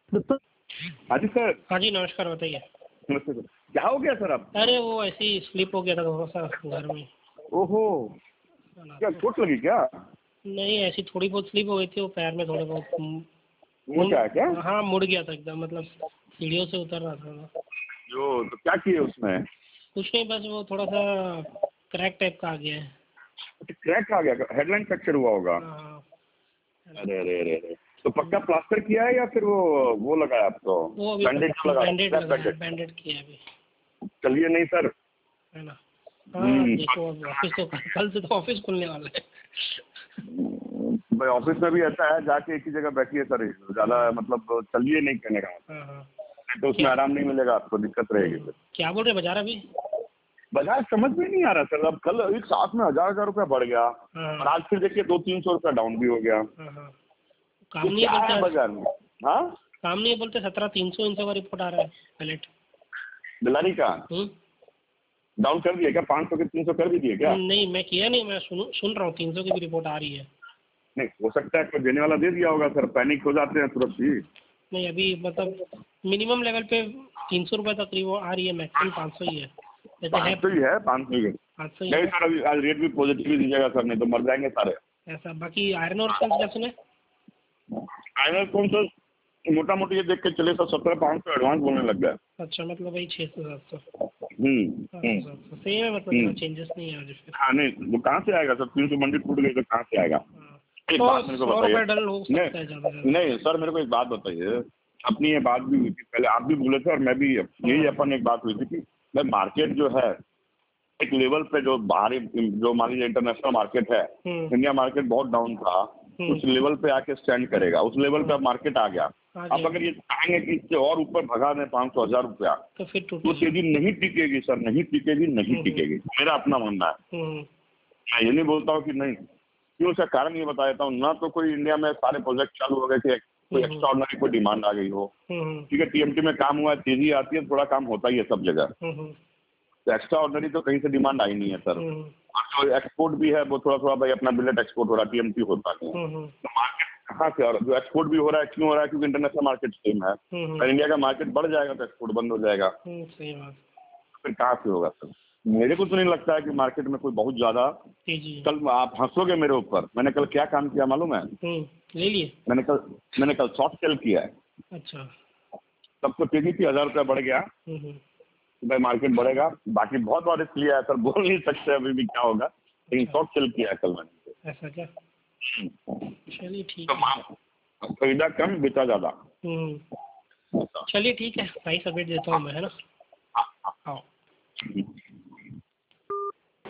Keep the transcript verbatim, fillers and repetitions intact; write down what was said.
हाँ जी सर। हाँ जी नमस्कार, बताइए। नमस्ते सर। क्या हो गया सर आप? अरे वो ऐसे ही स्लिप हो गया था थोड़ा सा घर में। ओहो, क्या चोट लगी क्या? नहीं, ऐसी थोड़ी बहुत स्लिप हो गई थी, वो पैर में थोड़े बहुत वो क्या है क्या? हाँ मुड़ गया था एकदम, मतलब सीढ़ियों से उतर रहा था। जो तो क्या किए उसमें? कुछ नहीं, बस वो थोड़ा सा क्रैक टाइप का आ गया है। क्रैक आ गया? हेडलाइन फ्रैक्चर हुआ होगा। हाँ। अरे अरे अरे अरे, तो पक्का प्लास्टर किया है या फिर वो वो लगाया आपको? वो अभी बैंडेज लगा? बैंडेड स्ट्रैप लगाया, बैंडेज? बैंडेड किया है अभी। चलिए नहीं सर। है ना। हाँ हम्म, देखो, अब ऑफिस तो कल से तो ऑफिस खुलने वाला है। भाई ऑफिस में भी ऐसा है, जाके एक ही जगह बैठिए सर, ज्यादा मतलब चलिए नहीं कहने का। हाँ हाँ। तो उसमें आराम नहीं मिलेगा आपको, दिक्कत रहेगी सर। क्या बोल रहे बाजार अभी? बाजार समझ में नहीं आ रहा सर। अब कल एक साथ में हजार हजार रुपया बढ़ गया और आज फिर देखिए दो तीन सौ रुपया डाउन भी हो गया। हाँ हाँ। काम तो नहीं क्या है है बोलते आज? बाजार में? हाँ, काम नहीं है बोलते, सत्रह तीन सौ इन सौ का रिपोर्ट आ रहा है पहलेट। बिलारी का डाउन कर दिया क्या? पाँच सौ के तीन सौ कर भी दिए क्या? नहीं मैं किया नहीं, मैं सुन सुन रहा हूँ तीन सौ की भी रिपोर्ट आ रही है। नहीं, हो सकता है कोई देने वाला दे दिया होगा सर, पैनिक हो जाते हैं तुरंत ही। नहीं अभी मतलब मिनिमम लेवल पे तीन सौ रुपये तक वो आ रही है, मैक्सिमम पाँच सौ ही है वैसे है। पाँच सौ ही है, पाँच सौ ही। पाँच सौ ही नहीं है सर, अभी आज रेट भी पॉजिटिव ही दीजिएगा सर, नहीं तो मर जाएंगे सारे। ऐसा। बाकी आयरन और सेल्स क्या सुने? फाइनल कौन सर? मोटा मोटी ये देख के चले सर, सत्रह पाँच सौ एडवांस बोलने लग गया। अच्छा, मतलब वही छः सौ सात सौ। हम्म हाँ हम्म सात सौ सेम है, मतलब ज़्यादा हम्म। चेंजेस नहीं है आज फिर। हाँ नहीं, वो कहाँ से आएगा सर? तीन सौ मंडी टूट गई तो कहाँ से आएगा? हाँ, एक सौ बात मेरे को सौ बताइए। रुपये डल हो सकता है ज़्यादा से नहीं ज़्यादा। नहीं सर, मेरे को एक बात बताइए। अपनी ये बात भी हुई थी पहले, आप भी बोले थे और मैं भी, यही अपन एक बात हुई थी कि भाई मार्केट जो है एक लेवल पे, जो बाहरी जो मान लीजिए इंटरनेशनल मार्केट है, इंडिया मार्केट बहुत डाउन था, उस लेवल पे आके स्टैंड करेगा। उस लेवल पे अब मार्केट आ गया। अब अगर ये चाहेंगे कि इससे और ऊपर भगा दें पाँच सौ हजार रुपया, तो फिर तो तेजी नहीं टिकेगी सर, नहीं टिकेगी, नहीं टिकेगी, मेरा अपना मानना है। मैं ये नहीं बोलता हूँ कि नहीं, क्यों? उसका कारण ये बता देता हूँ ना। तो कोई इंडिया में सारे प्रोजेक्ट चालू हो गए कि कोई एक्स्ट्रा ऑर्डिनरी कोई डिमांड आ गई हो, ठीक है, टीएमटी में काम हुआ है, तेजी आती है, थोड़ा काम होता ही है सब जगह। तो एक्स्ट्रा ऑर्डिनरी तो कहीं से डिमांड आई नहीं है सर। और जो एक्सपोर्ट भी है वो थोड़ा थोड़ा भाई अपना बिलेट एक्सपोर्ट हो रहा है, टीएमटी होता नहीं है। तो मार्केट कहाँ से? और जो एक्सपोर्ट भी हो रहा है क्यों हो रहा है? क्योंकि इंटरनेशनल मार्केट सेम है। अगर इंडिया का मार्केट बढ़ जाएगा तो एक्सपोर्ट बंद हो जाएगा, सही बात। फिर कहाँ से होगा सर? मेरे को तो नहीं लगता है कि मार्केट में कोई बहुत ज्यादा। कल आप हंसोगे मेरे ऊपर, मैंने कल क्या काम किया मालूम है? ले लिए मैंने कल मैंने कल शॉर्ट सेल किया है। अच्छा। तब तो तेजी थी, हजार रुपया बढ़ गया, भाई मार्केट बढ़ेगा। बाकी बहुत बार इसलिए है सर, बोल नहीं सकते अभी भी क्या होगा, लेकिन शॉर्ट सेल किया है कल मैंने। ऐसा क्या? चलिए ठीक तो है। खरीदा कम, बेचा ज्यादा। चलिए ठीक है, प्राइस अपडेट देता हूँ मैं, है ना। हाँ।